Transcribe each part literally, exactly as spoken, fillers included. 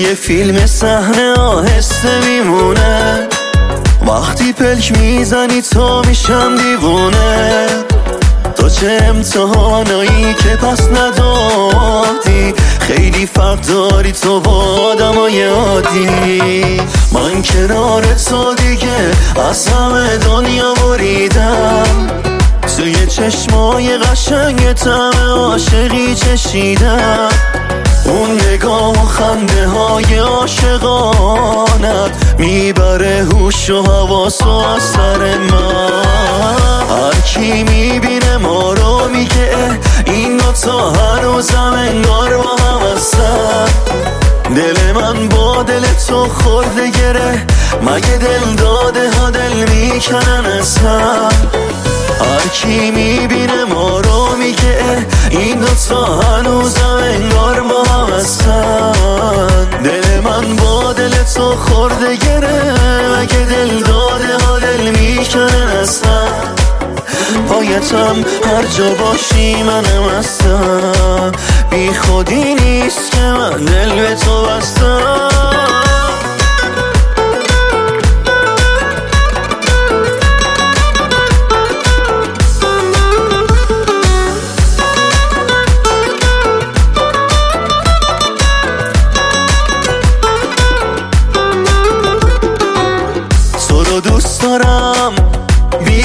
یه فیلم صحنه آهسته میمونه، وقتی پلک میزنی تو میشم دیوونه. تو چه امتحانایی که پس ندادی، خیلی فرق داری تو با آدمای عادی. من کنار تو دیگه از همه دنیا بریدم، توی چشمای قشنگ طعم عاشقی چشیدم. اون نگاه و خنده های عاشقانت میبره هوش و حواس و از سر من. هر کی میبینه ما رو میگه این دوتا هنوزم انگار با هم هستن. دل من با دل تو خورده گره، مگه دل داده ها دل میکنن از هم. هر کی میبینه ما رو میگه این دوتا هنوزم انگار با هم هستن. دل من با دل تو خورده گره، مگه دل داده ها دل میکنن از هم. پایتم هر جا باشی منم هستم، بی خودی نیست که من دل به تو بستم. تو رو دوست دارم بی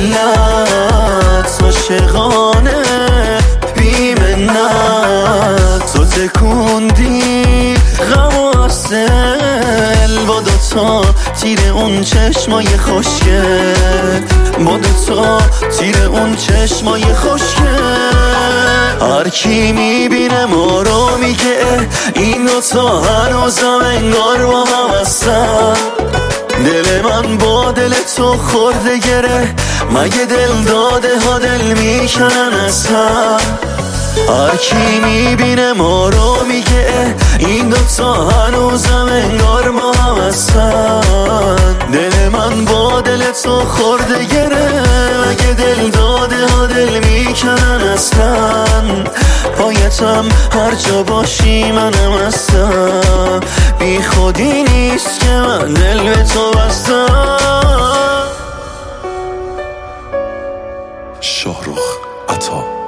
علت، عاشقانه بی منت. تو تکوندی غم و اصل با دوتا تیر اون چشمای خوشگل، با دوتا تیر اون چشمای خوشگل. هر کی میبینه ما رو میگه این دوتا هنوزم انگار با هم هستن. دل من با دل تو خورده گره، مگه دل داده ها دل میکنن از هم. هر کی میبینه ما رو میگه این دوتا هنوزم انگار ما هم هستن. دل من با دل تو خورده گره، مگه دل داده ها دل میکنن اصلا. پایتم هر جا باشی منم هستم، بی خودی نیست که من دل به تو بستم. شاهرخ عطا.